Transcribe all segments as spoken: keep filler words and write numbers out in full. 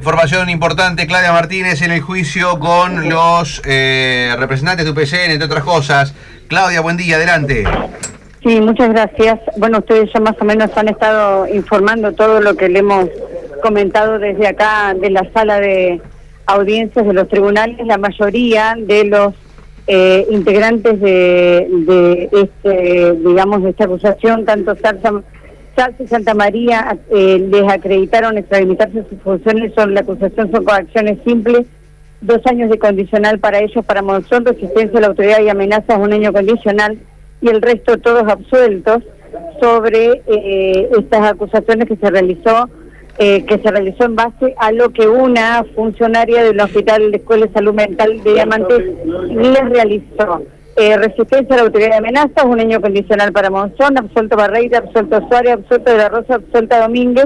Información importante, Claudia Martínez, en el juicio con los eh, representantes de U P C N, entre otras cosas. Claudia, buen día, adelante. Sí, muchas gracias. Bueno, ustedes ya más o menos han estado informando todo lo que le hemos comentado desde acá, de la sala de audiencias de los tribunales. La mayoría de los eh, integrantes de, de este, digamos, de esta acusación, tanto Sarza y Santa María, eh, les acreditaron extralimitarse sus funciones. Son la acusación son coacciones simples, dos años de condicional para ellos, para Monzón, resistencia a la autoridad y amenazas, un año condicional, y el resto todos absueltos sobre eh, estas acusaciones que se realizó eh, que se realizó en base a lo que una funcionaria del Hospital de Escuela de Salud Mental de Diamantes les realizó. Eh, resistencia a la autoridad de amenazas, un año condicional para Monzón, absuelto Barreira, absuelto Suárez, absuelto de la Rosa, absuelta Domínguez,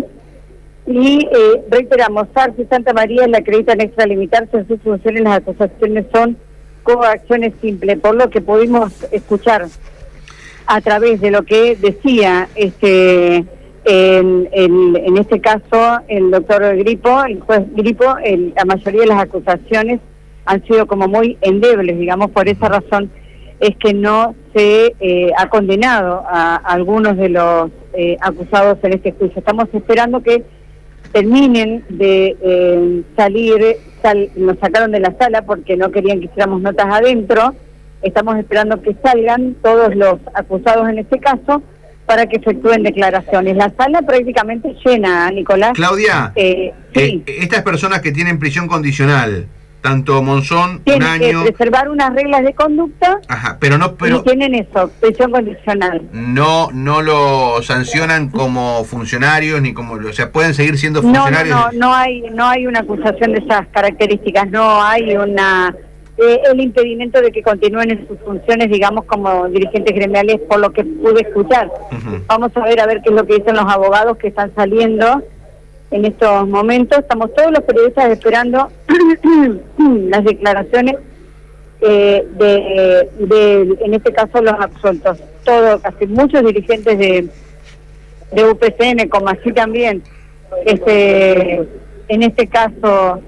y eh, reiteramos, Sarza y Santa María le acreditan extralimitarse en sus funciones. Las acusaciones son coacciones simples, por lo que pudimos escuchar a través de lo que decía este en, en, en este caso el doctor Gripo, el juez Gripo. El, la mayoría de las acusaciones han sido como muy endebles, digamos. Por esa razón es que no se eh, ha condenado a, a algunos de los eh, acusados en este juicio. Estamos esperando que terminen de eh, salir, sal, nos sacaron de la sala porque no querían que hiciéramos notas adentro. Estamos esperando que salgan todos los acusados en este caso para que efectúen declaraciones. La sala prácticamente llena, Nicolás. Claudia, eh, sí. eh, estas personas que tienen prisión condicional, tanto Monzón, tienen un año... que preservar unas reglas de conducta. Ajá, pero no... Pero y tienen eso, prisión condicional. No no lo sancionan como funcionarios, ni como... O sea, pueden seguir siendo funcionarios... No, no, no, no hay, no hay una acusación de esas características, no hay una... Eh, el impedimento de que continúen en sus funciones, digamos, como dirigentes gremiales, por lo que pude escuchar. Uh-huh. Vamos a ver a ver qué es lo que dicen los abogados que están saliendo en estos momentos. Estamos todos los periodistas esperando las declaraciones eh, de, de, en este caso, los absueltos. Todos, casi muchos dirigentes de, de U P C N, como así también, este, en este caso...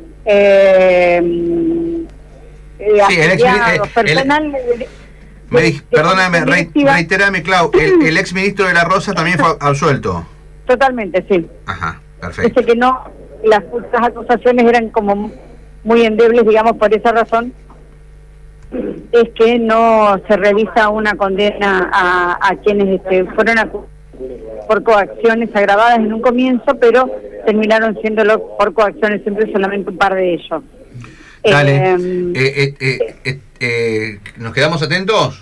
Eh, Eh, sí, el ex, eh, personal el, de, me di, de, perdóname, re, reiterame, Clau, el, el ex ministro de la Rosa también fue absuelto. Totalmente, sí. Ajá, perfecto. Dice que no, las, las acusaciones eran como muy endebles, digamos. Por esa razón es que no se realiza una condena a, a quienes este, fueron acusados por coacciones agravadas en un comienzo, pero terminaron siéndolo por coacciones siempre, solamente un par de ellos. Dale, eh, eh, eh, eh, eh, ¿nos quedamos atentos?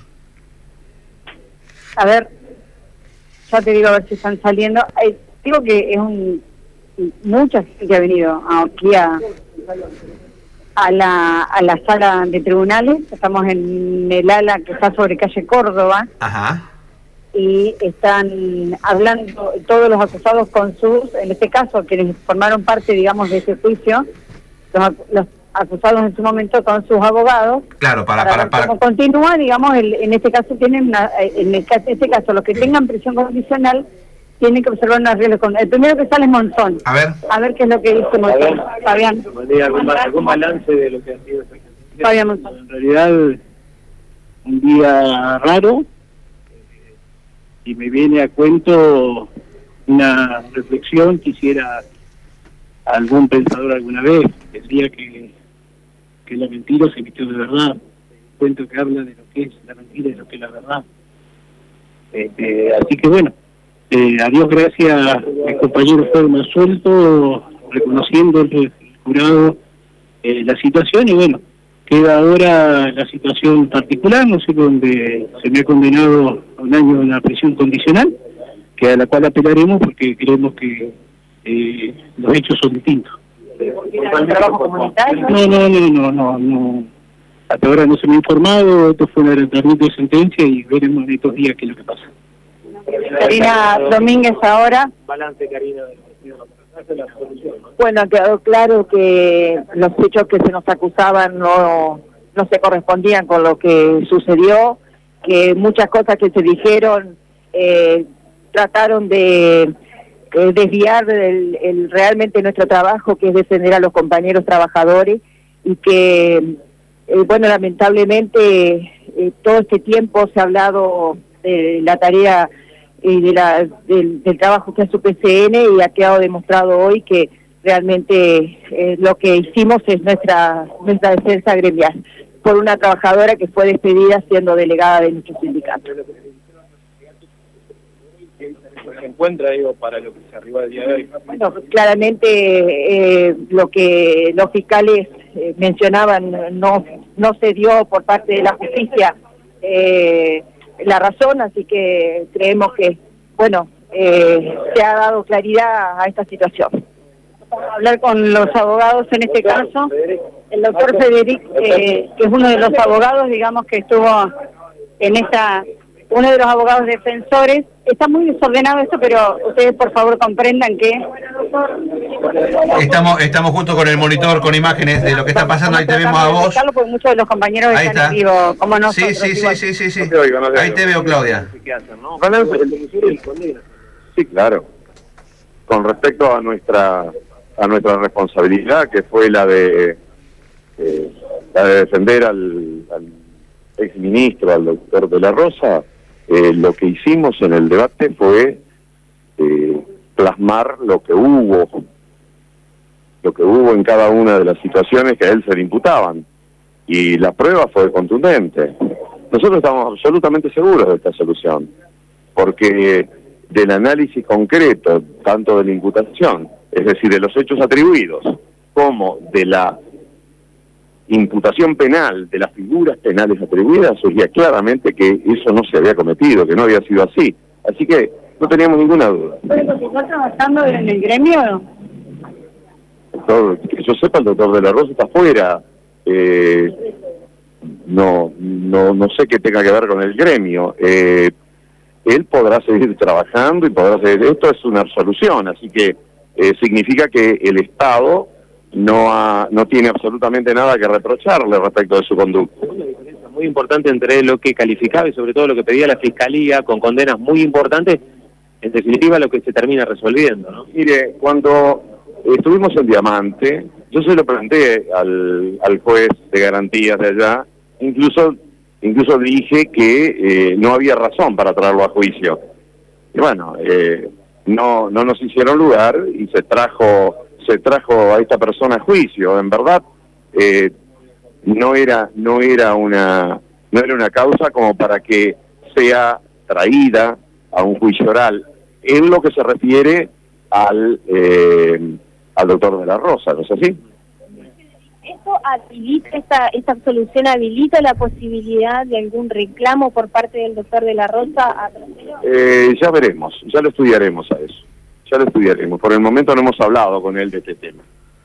A ver, ya te digo a ver si están saliendo. Eh, digo que es un mucha gente que ha venido aquí a, a, la, a la sala de tribunales. Estamos en el ala que está sobre calle Córdoba. Ajá. Y están hablando todos los acusados con sus, en este caso, quienes formaron parte, digamos, de ese juicio, los, los acusados en su momento con sus abogados. Claro, para para para, para. Como continúa, digamos, el, en este caso tienen una, en este caso los que tengan prisión condicional tienen que observar unas reglas. Con el primero que sale es Monzón. A ver. A ver qué es lo que dice Monzón. Fabián. ¿Algún, algún balance de lo que ha sido esta campaña? Fabián Monzón. En realidad, un día raro, eh, y me viene a cuento una reflexión. Quisiera algún pensador alguna vez decía que que la mentira se vistió de verdad. El cuento que habla de lo que es la mentira y lo que es la verdad. Este, así que bueno, eh, a Dios gracias, mis compañeros fueron más sueltos, reconociendo el jurado eh, la situación, y bueno, queda ahora la situación particular, no sé, donde se me ha condenado a un año en la prisión condicional, que a la cual apelaremos porque creemos que eh, los hechos son distintos. ¿El trabajo comunitario? No, no, no, no, no, no. Hasta ahora no se me ha informado. Esto fue un adelantamiento de sentencia y veremos en estos días qué es lo que pasa. Karina Domínguez ahora. Balance, Karina. Bueno, ha quedado claro que los hechos que se nos acusaban no, no se correspondían con lo que sucedió, que muchas cosas que se dijeron eh, trataron de eh, desviar el, el, realmente nuestro trabajo, que es defender a los compañeros trabajadores, y que, eh, bueno, lamentablemente eh, todo este tiempo se ha hablado de la tarea y de la, del, del trabajo que hace U P C N, y ha quedado demostrado hoy que realmente eh, lo que hicimos es nuestra, nuestra defensa gremial por una trabajadora que fue despedida siendo delegada de nuestro sindicato. Se encuentra, digo, para lo que se arriba el día de hoy. Bueno, claramente eh, lo que los fiscales eh, mencionaban no no se dio por parte de la justicia eh, la razón, así que creemos que, bueno, eh, se ha dado claridad a esta situación. Vamos a hablar con los abogados en este caso. El doctor Federic, eh, que es uno de los abogados, digamos, que estuvo en esta... uno de los abogados defensores. Está muy desordenado esto, pero ustedes por favor comprendan que... Estamos estamos junto con el monitor, con imágenes de lo que está pasando, ahí te vemos a vos. Porque muchos de los compañeros ahí están está. en vivo, como nosotros. Sí, sí, sí, sí, sí, sí. No te oigo, no te Ahí oigo. te veo, Claudia. Sí, claro. Con respecto a nuestra a nuestra responsabilidad, que fue la de eh, la de defender al, al exministro, al doctor de la Rosa, eh, lo que hicimos en el debate fue eh, plasmar lo que hubo, lo que hubo en cada una de las situaciones que a él se le imputaban. Y la prueba fue contundente. Nosotros estamos absolutamente seguros de esta solución, porque del análisis concreto, tanto de la imputación, es decir, de los hechos atribuidos, como de la imputación penal, de las figuras penales atribuidas, surgía claramente que eso no se había cometido, que no había sido así. Así que no teníamos ninguna duda. ¿Está trabajando en el gremio? Doctor, que yo sepa, el doctor de la Rosa está afuera. Eh, no, no, no sé qué tenga que ver con el gremio. Eh, él podrá seguir trabajando y podrá seguir... Esto es una absolución, así que eh, significa que el Estado no ha, no tiene absolutamente nada que reprocharle respecto de su conducta. Una diferencia muy importante entre lo que calificaba y sobre todo lo que pedía la Fiscalía, con condenas muy importantes, en definitiva lo que se termina resolviendo, ¿no? Mire, cuando estuvimos en Diamante, yo se lo presenté al, al juez de garantías de allá, incluso incluso dije que eh, no había razón para traerlo a juicio. Y bueno, eh, no no nos hicieron lugar y se trajo se trajo a esta persona a juicio. En verdad, eh, no era no era una no era una causa como para que sea traída a un juicio oral en lo que se refiere al eh, al doctor de la Rosa, ¿no es así? ¿Esto habilita, esta, esta absolución habilita la posibilidad de algún reclamo por parte del doctor de la Rosa? A... Eh, ya veremos, ya lo estudiaremos a eso, ya lo estudiaremos. Por el momento no hemos hablado con él de este tema.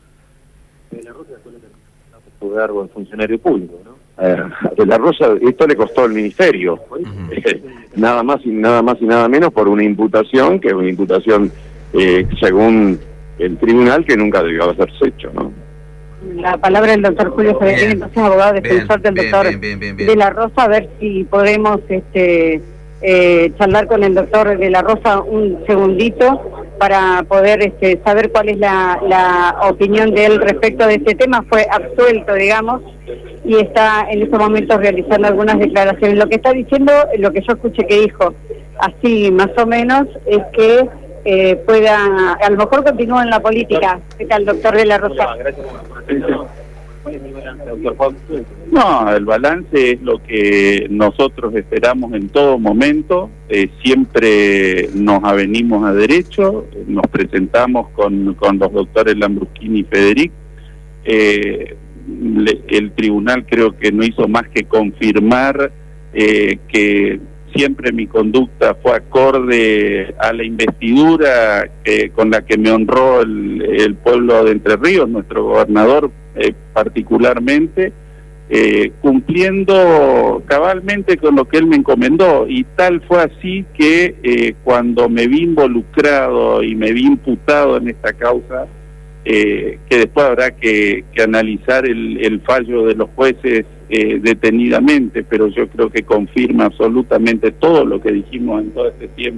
De la Rosa después le su cargo de funcionario público, ¿no? Eh, de la Rosa, esto le costó al ministerio, eh, nada más y nada más y nada menos por una imputación, que es una imputación eh, según el tribunal que nunca debió haberse hecho, ¿no? La palabra del doctor Julio Federic, entonces abogado defensor bien, del bien, doctor bien, bien, bien, bien. de la Rosa, a ver si podemos este, eh, charlar con el doctor de la Rosa un segundito para poder este, saber cuál es la, la opinión de él respecto de este tema. Fue absuelto, digamos, y está en estos momentos realizando algunas declaraciones. Lo que está diciendo, lo que yo escuché que dijo, así más o menos, es que eh, pueda, a lo mejor continúa en la política. ¿Qué tal, doctor de la Rosa? Gracias por la atención. ¿Cuál es mi balance, doctor Juan? No, el balance es lo que nosotros esperamos en todo momento. Eh, siempre nos avenimos a derecho, nos presentamos con, con los doctores Lambrusquini y Federic. Eh, le, el tribunal creo que no hizo más que confirmar eh, que siempre mi conducta fue acorde a la investidura eh, con la que me honró el, el pueblo de Entre Ríos, nuestro gobernador eh, particularmente, eh, cumpliendo cabalmente con lo que él me encomendó. Y tal fue así que eh, cuando me vi involucrado y me vi imputado en esta causa, eh, que después habrá que, que analizar el, el fallo de los jueces Eh, detenidamente, pero yo creo que confirma absolutamente todo lo que dijimos en todo este tiempo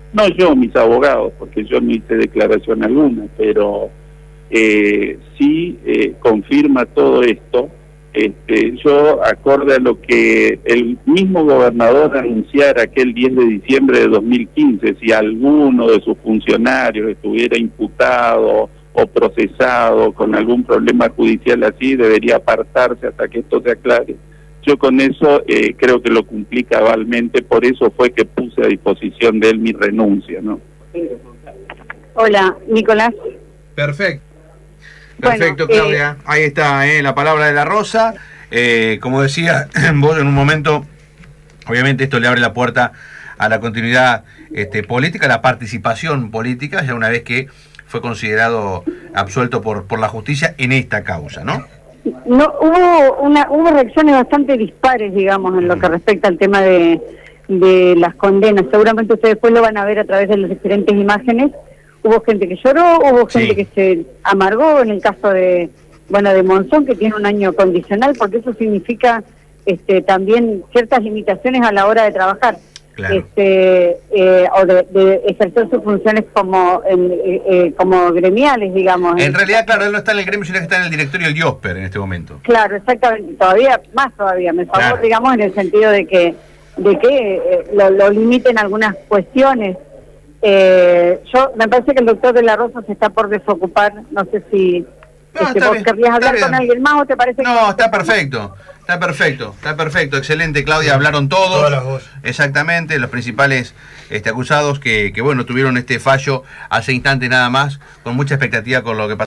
no yo, mis abogados, porque yo no hice declaración alguna, pero eh, sí eh, confirma todo esto. Este, yo, acorde a lo que el mismo gobernador anunciara aquel diez de diciembre de dos mil quince, si alguno de sus funcionarios estuviera imputado o procesado con algún problema judicial así, debería apartarse hasta que esto se aclare. Yo con eso eh, creo que lo cumplí cabalmente, por eso fue que puse a disposición de él mi renuncia, ¿no? Hola, Nicolás. Perfecto. Perfecto, bueno, Claudia. Eh... Ahí está, eh, la palabra de la Rosa. Eh, como decía vos en un momento, obviamente esto le abre la puerta a la continuidad este, política, a la participación política, ya una vez que fue considerado absuelto por, por la justicia en esta causa, ¿no? No, hubo una hubo reacciones bastante dispares, digamos, en lo que respecta al tema de, de las condenas. Seguramente ustedes después lo van a ver a través de las diferentes imágenes. Hubo gente que lloró, hubo gente sí. que se amargó en el caso de, bueno, de Monzón, que tiene un año condicional, porque eso significa este, también ciertas limitaciones a la hora de trabajar. Claro. Este, eh, o de, de ejercer sus funciones como eh, eh, como gremiales, digamos. En realidad, claro, él no está en el gremio, sino que está en el directorio del IOSPER en este momento. Claro, exactamente, todavía, más todavía, me favor, Claro. digamos, en el sentido de que de que eh, lo, lo limiten algunas cuestiones. Eh, yo, me parece que el doctor de la Rosa se está por desocupar, no sé si... No, Este, está ¿vos bien, querrías está hablar bien. con alguien más o te parece que...? No, está perfecto, está perfecto, está perfecto, excelente, Claudia, hablaron todos, Todas las voces. exactamente, los principales este, acusados que, que, bueno, tuvieron este fallo hace instantes nada más, con mucha expectativa con lo que pasó.